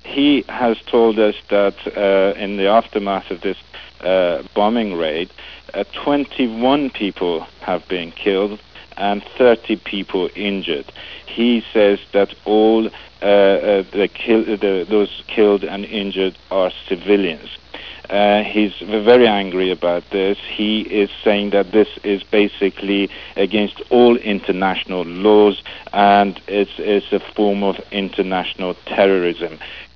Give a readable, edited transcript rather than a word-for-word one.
he has told us that in the aftermath of this bombing raid, 21 people have been killed and 30 people injured. He says that all those killed and injured are civilians. He's very angry about this. He is saying that this is basically against all international laws and it's a form of international terrorism.